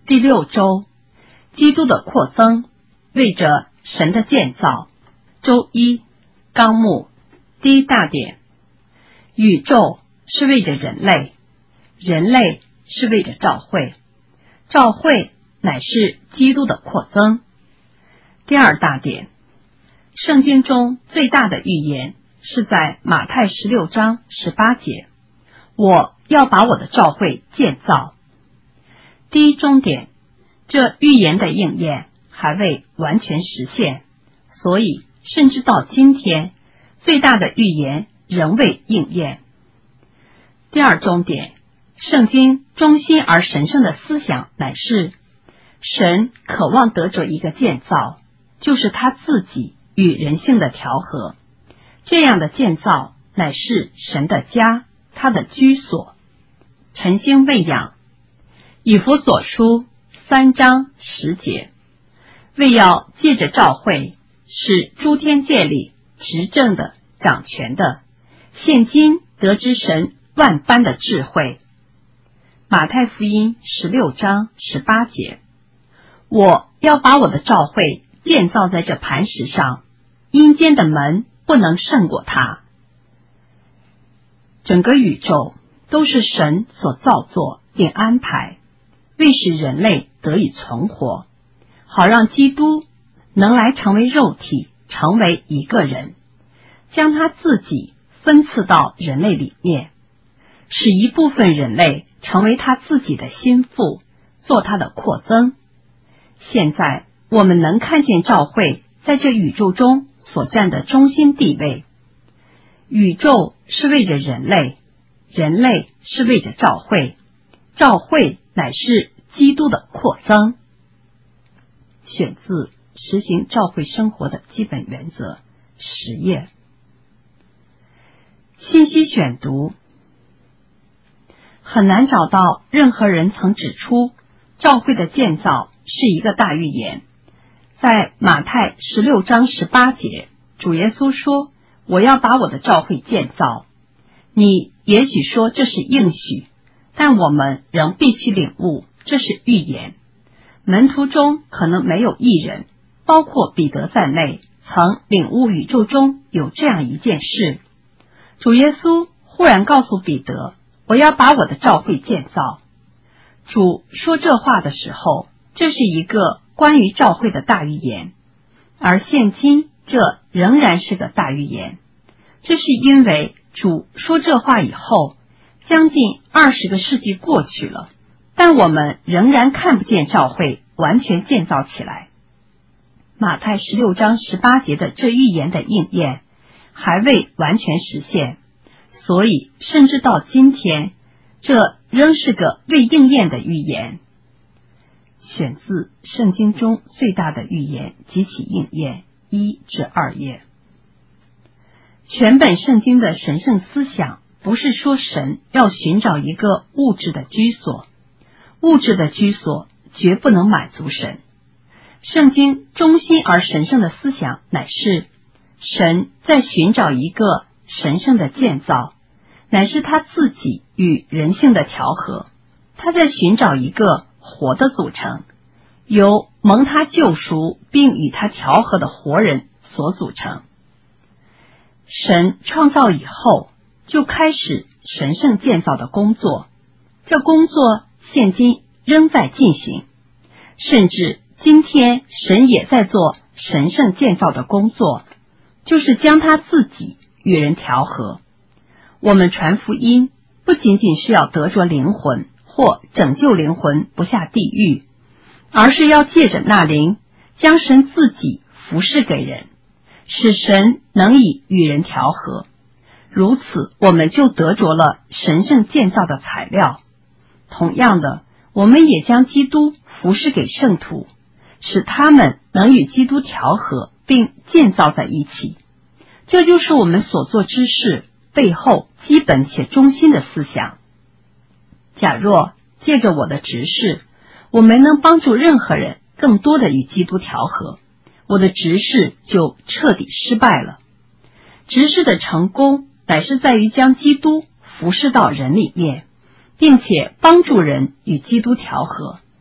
第6周，基督的扩增，为着神的建造。周一，纲目，第一大点，宇宙是为着人类，人类是为着教会，教会乃是基督的扩增。第二大点，圣经中最大的预言是在马太16章18节，我要把我的教会建造。第一中点，这预言的应验还未完全实现，所以甚至到今天，最大的预言仍未应验。第二中点，圣经中心而神圣的思想乃是神渴望得着一个建造，就是他自己与人性的调和，这样的建造乃是神的家，他的居所。晨星喂养，以弗所书3章10节，为要借着教会使诸天界里执政的掌权的现今得知神万般的智慧。马太福音16章18节，我要把我的教会建造在这磐石上，阴间的门不能胜过它。整个宇宙都是神所造作并安排，为使人类得以存活，好让基督能来成为肉体，成为一个人，将他自己分赐到人类里面，使一部分人类成为他自己的心腹，做他的扩增。现在我们能看见教会在这宇宙中所占的中心地位。宇宙是为着人类，人类是为着教会，教会乃是基督的扩增。选自《实行教会生活的基本原则》10页。信息选读，很难找到任何人曾指出教会的建造是一个大预言。在马太16章18节，主耶稣说，我要把我的教会建造。你也许说这是应许，但我们仍必须领悟，这是预言。门徒中可能没有一人，包括彼得在内，曾领悟宇宙中有这样一件事。主耶稣忽然告诉彼得，我要把我的教会建造。主说这话的时候，这是一个关于教会的大预言，而现今这仍然是个大预言。这是因为主说这话以后，将近20个世纪过去了，但我们仍然看不见教会完全建造起来。马太16章18节的这预言的应验还未完全实现，所以甚至到今天，这仍是个未应验的预言。选自圣经中最大的预言及其应验1至2页。全本圣经的神圣思想不是说神要寻找一个物质的居所，物质的居所绝不能满足神。圣经中心而神圣的思想乃是神在寻找一个神圣的建造，乃是他自己与人性的调和，他在寻找一个活的组成，由蒙他救赎并与他调和的活人所组成。神创造以后就开始神圣建造的工作，这工作现今仍在进行，甚至今天神也在做神圣建造的工作，就是将他自己与人调和。我们传福音不仅仅是要得着灵魂或拯救灵魂不下地狱，而是要借着那灵将神自己服侍给人，使神能以与人调和。如此我们就得着了神圣建造的材料。同样的，我们也将基督服侍给圣徒，使他们能与基督调和并建造在一起。这就是我们所做之事背后基本且中心的思想。假若借着我的执事，我没能帮助任何人更多的与基督调和，我的执事就彻底失败了。执事的成功乃是在于将基督服侍到人里面，并且帮助人与基督调和，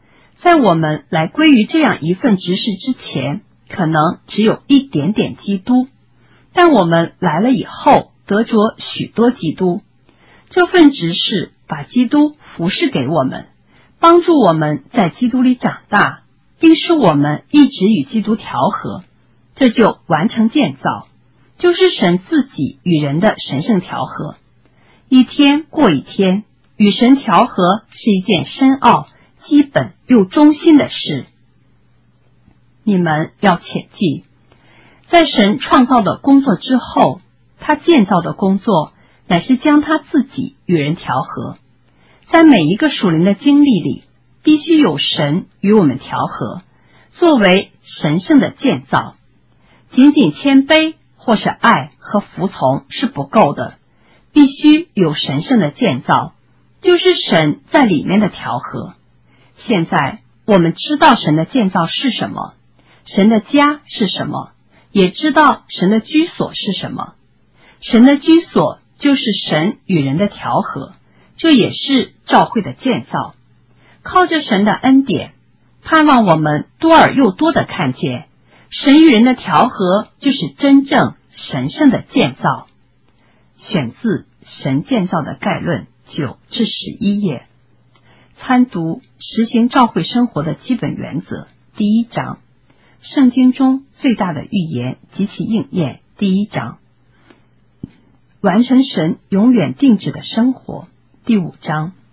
在我们来归于这样一份职事之前，可能只有一点点基督，但我们来了以后，得着许多基督。这份职事把基督服侍给我们，帮助我们在基督里长大，并使我们一直与基督调和，这就完成建造，就是神自己与人的神圣调和。一天过一天，与神调和是一件深奥、基本又忠心的事。你们要切记，在神创造的工作之后，他建造的工作乃是将他自己与人调和。在每一个属灵的经历里，必须有神与我们调和，作为神圣的建造。仅仅谦卑或是爱和服从是不够的，必须有神圣的建造，就是神在里面的调和。现在我们知道神的建造是什么，神的家是什么，也知道神的居所是什么。神的居所就是神与人的调和，这也是教会的建造。靠着神的恩典，盼望我们多而又多地看见，神与人的调和就是真正神圣的建造。选自神建造的概论9至11页。参读实行教会生活的基本原则第1章，圣经中最大的预言及其应验第1章，完成神永远定旨的生活第5章。